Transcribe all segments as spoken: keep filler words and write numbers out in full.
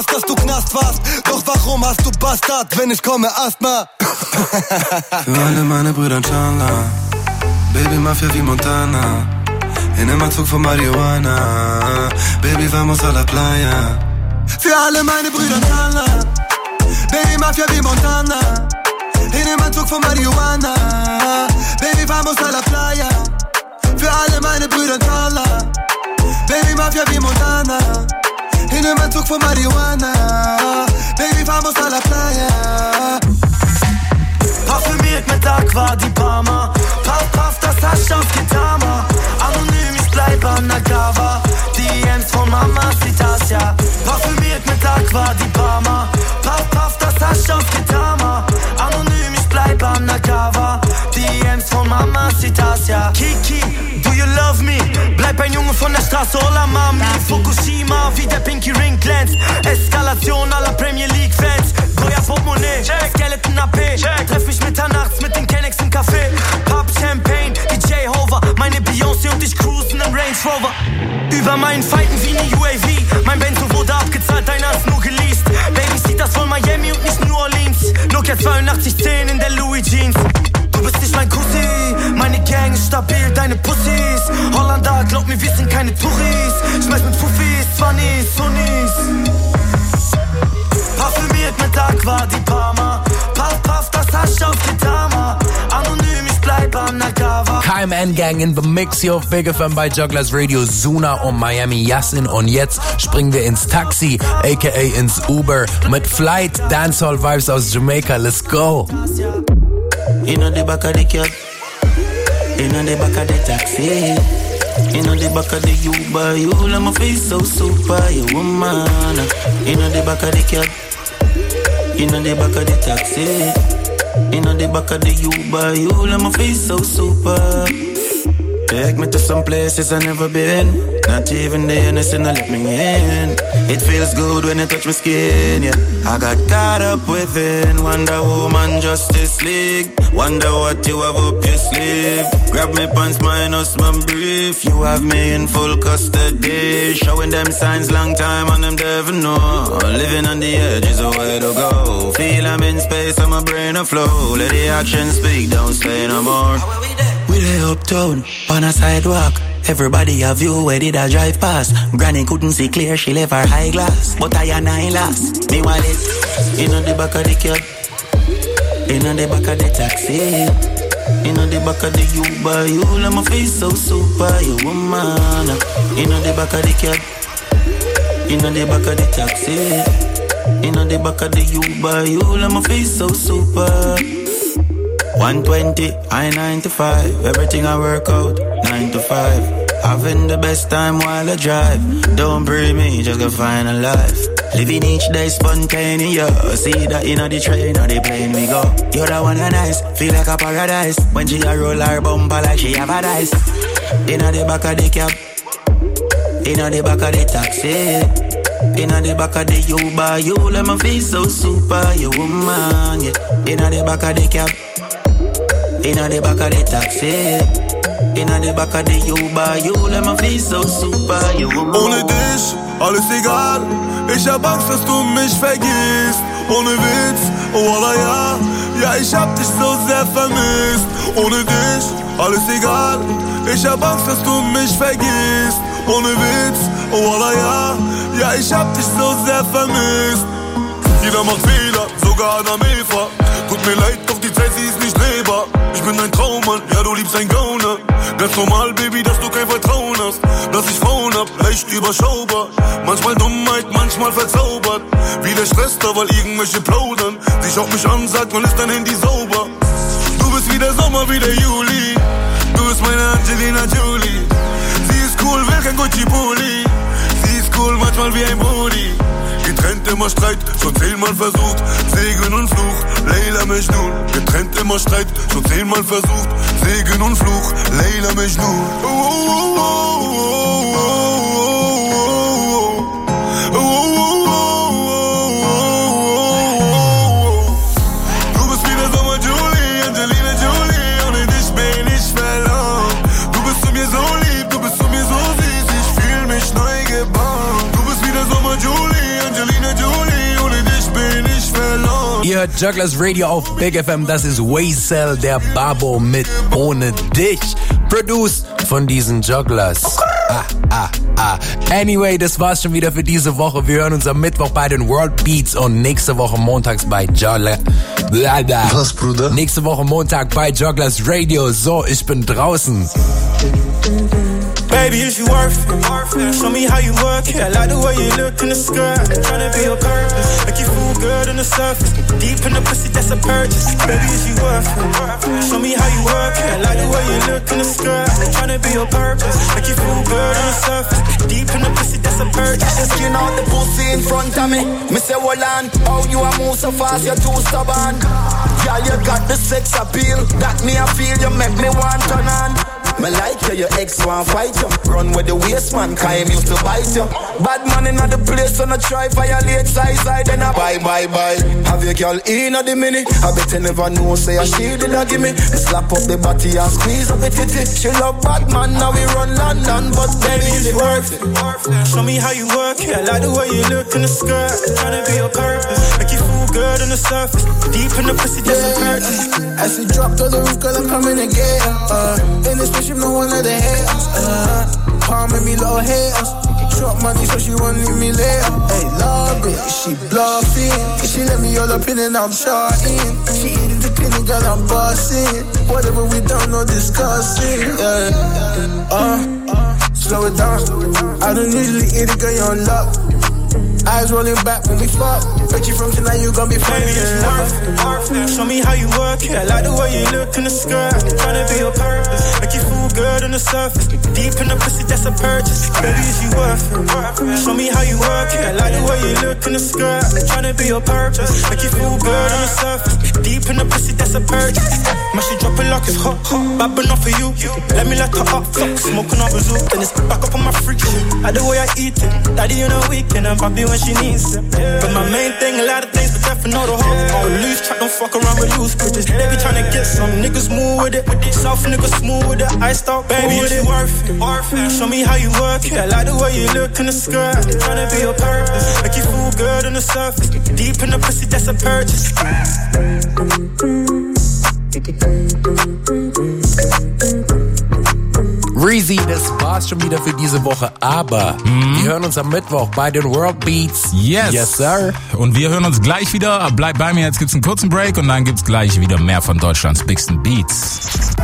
hast, dass du Knast warst. Doch warum hast du Bastard, wenn ich komme, Asthma? Für alle meine Brüder Chandler, Baby Mafia wie Montana, in einem Anzug von Marihuana, Baby vamos a la playa. Für alle meine Brüder Chandler, Baby Mafia wie Montana, in einem Anzug von Marihuana, Baby vamos a la playa. Für alle meine Brüder Chandler, Baby Mafia wie Montana, in einem Anzug von Marihuana, Baby vamos a la playa. Parfümiert mit Aqua di Parma, Puff, puff, das Hasch auf Gitama. Anonym, ich bleib undercover, D Ms von Mama Citas, ja. Parfümiert mit Aqua di Parma, Puff, puff, das Hasch auf Gitama. Anonym, ich bleib undercover, D Ms von Mama Citas, ja. Kiki, do you love me? Bleib ein Junge von der Straße, hola Mami. Fukushima, wie der Pinky Ring glänzt. Eskalation aller Premier League Fans. Goya Portemonnaie, Skeleton A P. Treff mich mitternachts mit den Kennex im Café. Pub Champagne, D J Hover. Meine Beyoncé und ich cruisen im Range Rover. Über meinen Feinden wie ne U A V. Mein Benzo wurde abgezahlt, deiner ist nur geleast. Baby sieht das von Miami und nicht New Orleans. Nokia zweiundachtzig zehn in der Louis Jeans. Du bist nicht mein Cousin, meine Gang ist stabil, deine Pussys. Holländer, glaub mir, wir sind keine Touris. Schmeiß mit Fuffis, Zwannis, Sunnis. Parfümiert mit Aqua di Parma, Puff, puff, das Hasch auf Gitama. Anonym, ich bleib undercover. K M N Gang in the Mix hier auf Big F M bei Jugglers Radio. Suna und Miami Yassin. Und jetzt springen wir ins Taxi, aka ins Uber, mit Flight, Dancehall Vibes aus Jamaica. Let's go. Inna the back of the cab, inna the back of the taxi, inna the back of the Uber, you let my face so super, you woman. Inna the back of the cab, inna the back of the taxi, inna the back of the Uber, you let my face so super. Take me to some places I've never been. Not even the innocent let me in. It feels good when you touch my skin, yeah. I got caught up within Wonder Woman Justice League. Wonder what you have up your sleeve. Grab me pants minus my brief. You have me in full custody. Showing them signs long time and them never know. Living on the edge is a way to go. Feel I'm in space and my brain a flow. Let the action speak, don't say no more. We lay uptown, on a sidewalk. Everybody have view, where did I drive past? Granny couldn't see clear, she left her high glass. But I and I last, me wallet inna the back of the cab, inna the back of the taxi, inna the back of the Uber. You let my face so super, you woman. Inna the back of the cab, inna the back of the taxi, inna the back of the Uber. You let my face so super. one twenty, I ninety-five. Everything I work out, nine to five. Having the best time while I drive. Don't pray me, just go find a life. Living each day spontaneous. See that inna the train or the plane we go. You're the one and nice, feel like a paradise. When she a roll her bumper like she have a dice. Inna the back of the cab, inna the back of the taxi, inna the back of the Uber. You let me feel so super, you woman, yeah. Inna the back of the cab, inna the back of the taxi, inna the back of the Uber. You let me feel so super, you woman. Ohne dich, alles egal. Ich hab Angst, dass du mich vergisst. Ohne Witz, oh Allah ja. Ja, ich hab dich so sehr vermisst. Ohne dich, alles egal. Ich hab Angst, dass du mich vergisst. Ohne Witz, oh Allah ja. Ja, ich hab dich so sehr vermisst. Jeder macht Fehler, sogar Adam Eva. Tut mir leid, doch die Zeit, sie ist nicht drehbar. Ich bin ein Traummann, ja du liebst ein Gauner. Ganz normal, Baby, dass du kein Vertrauen hast. Dass ich Frauen hab, leicht überschaubar. Manchmal Dummheit, manchmal verzaubert. Wieder Stress da, weil irgendwelche plaudern. Sie schaut mich an, sagt, wann ist dein Handy sauber? Du bist wie der Sommer, wie der Juli. Du bist meine Angelina Jolie. Sie ist cool, will kein Gucci-Pulli. Sie ist cool, manchmal wie ein Brudi. Getrennt immer Streit, schon zehnmal versucht. Segen und Fluch, Leila Mejnun. Getrennt immer Streit, schon zehnmal versucht. Segen und Fluch, Leila Mejnun. Oh, oh, oh, oh, oh, oh, oh. Du bist wie der Sommer Julie, Angelina Jolie. Ohne dich bin ich verloren. Du bist zu mir so lieb, du bist zu mir so süß. Ich fühl mich neu geboren. Du bist wie der Sommer Julie, Angelina Jolie. hört Jugglers Radio auf Big F M. Das ist Waysell, der Babo mit Ohne Dich. Produced von diesen Jugglers. Ah, ah, ah. Anyway, das war's schon wieder für diese Woche. Wir hören uns am Mittwoch bei den World Beats und nächste Woche montags bei Jugglers. Was, Bruder? Nächste Woche Montag bei Jugglers Radio. So, ich bin draußen. Baby, is you worth it? Show me how you work it. I like the way you look in the skirt. Tryna be your purpose. Make you feel good on the surface. Deep in the pussy, that's a purchase. Baby, is you worth it? Show me how you work it. I like the way you look in the skirt. Tryna be your purpose. Make you feel good on the surface. Deep in the pussy, that's a purchase. Just skin out the pussy in front of me. Me say, hold on. How you a move so fast, you're too stubborn. Yeah, you got the sex appeal. That me I feel, you make me want turn on. Me like you, your ex want fight you. Run with the waist man, cause him used to bite you. Bad man in the place, so no try violate side side. Then I bye bye bye. Have your girl in at the minute. I bet you never know, say a she did not give me. Me slap up the body and squeeze up the titty. She love bad man, now we run London. But baby, is it worth it? Show me how you work it. I like the way you look in the skirt. Tryna be your purpose. Make you feel good on the surface. Deep in the pussy, just a purchase. As she drop to the roof, girl, I'm coming again. Uh, in this bitch, no one of the haters. Uh, palm in me low haters. Drop money, so she won't leave me later. Hey, love it, she bluffing. She let me all up in and I'm shorting. She eating the clinic, girl, I'm bossing. Whatever we don't know, discussing. Yeah. Uh, slow it down. I don't usually eat it, girl, you're on luck. Eyes rolling back when we fuck. Bet you from tonight you gon' be funny. Baby, it's worth it. Show me how you work it. I like the way you look in the skirt. Tryna be your purpose. Make you feel good on the surface. Deep in the pussy, that's a purchase. Baby, is you worth it? Show me how you work it. I like the way you look in the skirt. Tryna be your purpose. Make you feel good on the surface. Deep in the pussy, that's a purchase. Man, she drop it like it's hot, hot. Babbing off for you. Let me like her up, fuck. Smoking on the zoo. Then it's back up on my freak shit. I the way I eat it. Daddy on a weekend, I'm happy when she needs it. But my main thing, a lot of things, but definitely know the whole. Oh, loose track, don't fuck around with loose bitches. They be tryna get some niggas move with it. South niggas smooth with it. I start, baby, is it worth it? Show me how you work it. I like the way you look in the skirt. Tryna be your purpose. Make you feel good on the surface. Deep in the pussy, that's a purchase. Reezy, das war's schon wieder für diese Woche, aber mhm. wir hören uns am Mittwoch bei den World Beats. Yes. Yes, sir. Und wir hören uns gleich wieder. Bleib bei mir, jetzt gibt's einen kurzen Break und dann gibt's gleich wieder mehr von Deutschlands bigsten Beats.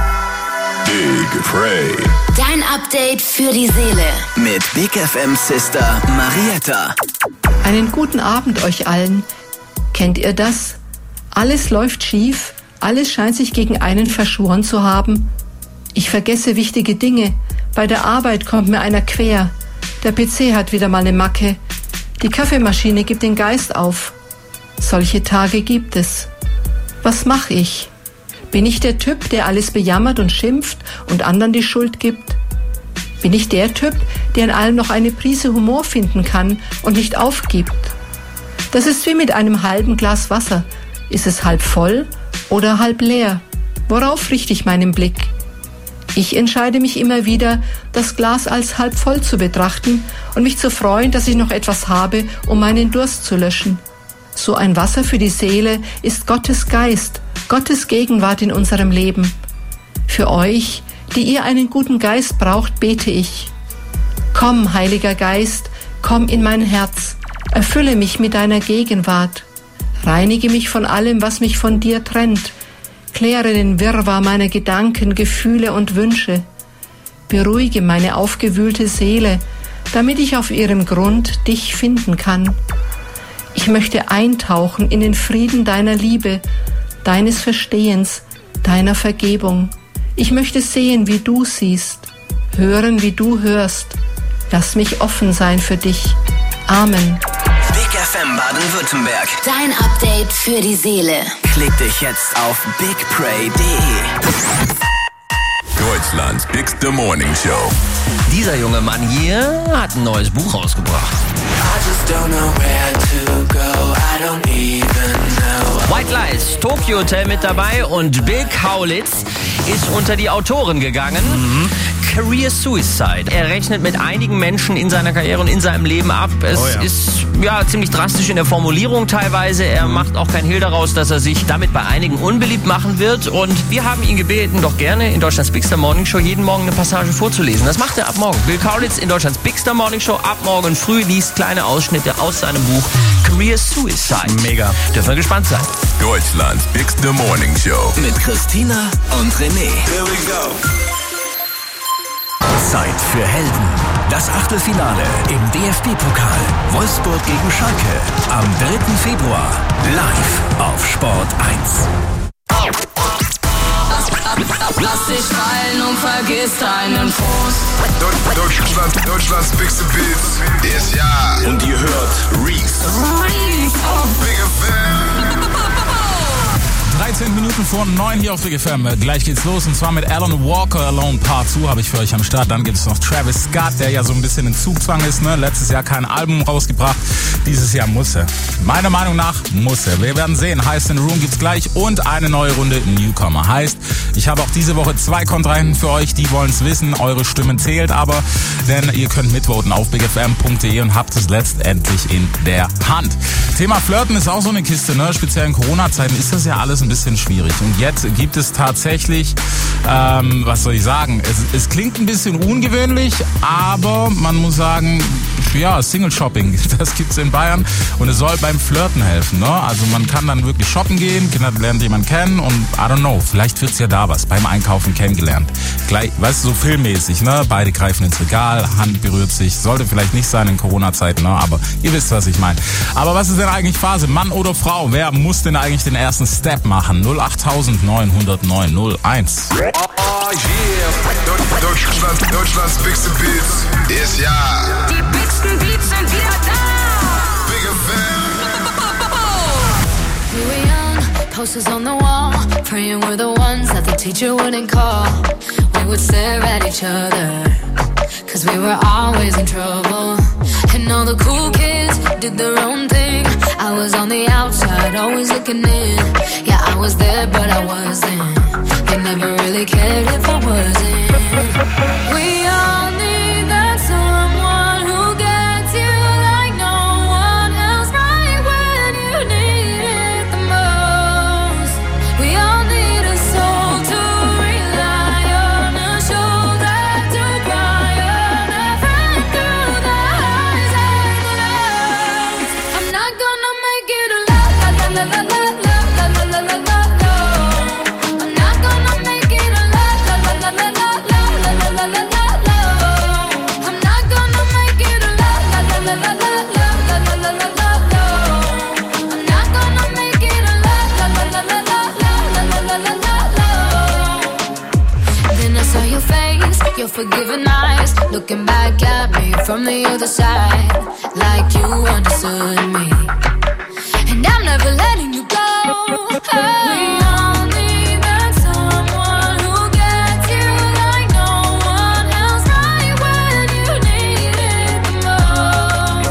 Big Frey. Dein Update für die Seele. Mit Big F M Sister Marietta. Einen guten Abend euch allen. Kennt ihr das? Alles läuft schief, alles scheint sich gegen einen verschworen zu haben. Ich vergesse wichtige Dinge. Bei der Arbeit kommt mir einer quer. Der P C hat wieder mal eine Macke. Die Kaffeemaschine gibt den Geist auf. Solche Tage gibt es. Was mache ich? Bin ich der Typ, der alles bejammert und schimpft und anderen die Schuld gibt? Bin ich der Typ, der in allem noch eine Prise Humor finden kann und nicht aufgibt? Das ist wie mit einem halben Glas Wasser. Ist es halb voll oder halb leer? Worauf richte ich meinen Blick? Ich entscheide mich immer wieder, das Glas als halb voll zu betrachten und mich zu freuen, dass ich noch etwas habe, um meinen Durst zu löschen. So ein Wasser für die Seele ist Gottes Geist, Gottes Gegenwart in unserem Leben. Für euch, die ihr einen guten Geist braucht, bete ich. Komm, Heiliger Geist, komm in mein Herz, erfülle mich mit deiner Gegenwart. Reinige mich von allem, was mich von dir trennt. Kläre den Wirrwarr meiner Gedanken, Gefühle und Wünsche. Beruhige meine aufgewühlte Seele, damit ich auf ihrem Grund dich finden kann. Ich möchte eintauchen in den Frieden deiner Liebe, deines Verstehens, deiner Vergebung. Ich möchte sehen, wie du siehst, hören, wie du hörst. Lass mich offen sein für dich. Amen. Big F M Baden-Württemberg. Dein Update für die Seele. Klick dich jetzt auf big pray punkt de. Deutschlands bigste Morning Show. Dieser junge Mann hier hat ein neues Buch rausgebracht. White Lies, Tokyo Hotel mit dabei und Bill Kaulitz ist unter die Autoren gegangen. Mhm. Career Suicide. Er rechnet mit einigen Menschen in seiner Karriere und in seinem Leben ab. Es oh ja. ist ja ziemlich drastisch in der Formulierung teilweise. Er macht auch kein Hehl daraus, dass er sich damit bei einigen unbeliebt machen wird. Und wir haben ihn gebeten, doch gerne in Deutschlands Big Star Morning Show jeden Morgen eine Passage vorzulesen. Das macht er ab morgen. Bill Kaulitz in Deutschlands Big Star Morning Show ab morgen früh liest kleine Ausschnitte aus seinem Buch Career Suicide. Mega. Dürfen wir gespannt sein. Deutschlands Big Star Morning Show. Mit Christina und René. Here we go. Zeit für Helden. Das Achtelfinale im D F B-Pokal. Wolfsburg gegen Schalke. Am dritten Februar. Live auf Sport eins. Lass dich fallen und vergiss deinen Fuß. Deutschland, Deutschlands Bigste Beats ist ja. Und ihr hört Reese. Reese auf Big F M. dreizehn Minuten vor neun hier auf Big F M. Gleich geht's los und zwar mit Alan Walker Alone Part zwei habe ich für euch am Start. Dann gibt es noch Travis Scott, der ja so ein bisschen in Zugzwang ist. Ne? Letztes Jahr kein Album rausgebracht. Dieses Jahr muss er. Meiner Meinung nach muss er. Wir werden sehen. Heißt, in Room gibt's gleich und eine neue Runde Newcomer. Heißt, ich habe auch diese Woche zwei Kontrahenten für euch. Die wollen's wissen. Eure Stimmen zählt aber, denn ihr könnt mitvoten auf big f m punkt d e und habt es letztendlich in der Hand. Thema Flirten ist auch so eine Kiste. Ne? Speziell in Corona-Zeiten ist das ja alles ein bisschen schwierig. Und jetzt gibt es tatsächlich, ähm, was soll ich sagen, es, es klingt ein bisschen ungewöhnlich, aber man muss sagen, ja, Single-Shopping, das gibt's in Bayern und es soll beim Flirten helfen. Ne? Also man kann dann wirklich shoppen gehen, lernt jemanden kennen und I don't know, vielleicht wird's ja da was, beim Einkaufen kennengelernt. Gleich, weißt du, so filmmäßig, ne? Beide greifen ins Regal, Hand berührt sich, sollte vielleicht nicht sein in Corona-Zeiten, ne? Aber ihr wisst, was ich meine. Aber was ist denn eigentlich Phase? Mann oder Frau? Wer muss denn eigentlich den ersten Step machen? null acht neun null null null eins. Oh yeah. Deutschland, Deutschlands Bigste Beats ist ja. Die bigsten Beats sind wieder da. Big F M. We were young, posters on the wall, praying we're the ones that the teacher wouldn't call. We would stare at each other, cause we were always in trouble. And all the cool kids did their own thing. I was on the outside, always looking in. Yeah, I was there, but I wasn't. They never really cared if I wasn't. We all need that someone who gets you like no one else, right when you need it the most. We all need a soul to rely on, a shoulder to cry on, a friend through the highs and the lows. I'm not gonna make it a la la la la la la la la la la la la. I'm not gonna make it a la la la la la la la la la la la la. I'm not gonna make it a la la la la la la la la la la la la. I'm not gonna make it a la la la la la la la la la la la. Then I saw your face, your forgiving eyes, looking back at me from the other side, like you understood me.